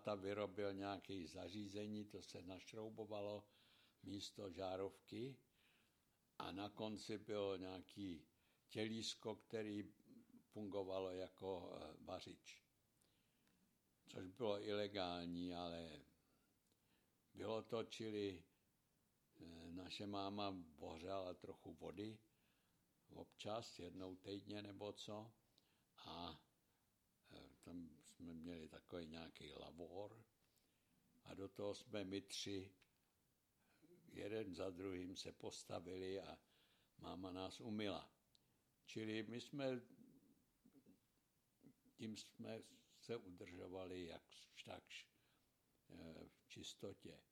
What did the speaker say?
táta vyrobil nějaké zařízení, to se našroubovalo místo žárovky a na konci bylo nějaký tělísko, který fungovalo jako vařič. Což bylo ilegální, ale bylo to, čili naše máma bořala trochu vody, občas, jednou týdně nebo co, a tam jsme měli takový nějaký lavor a do toho jsme my tři jeden za druhým se postavili a máma nás umyla. Čili my jsme, tím jsme se udržovali jakž takž v čistotě.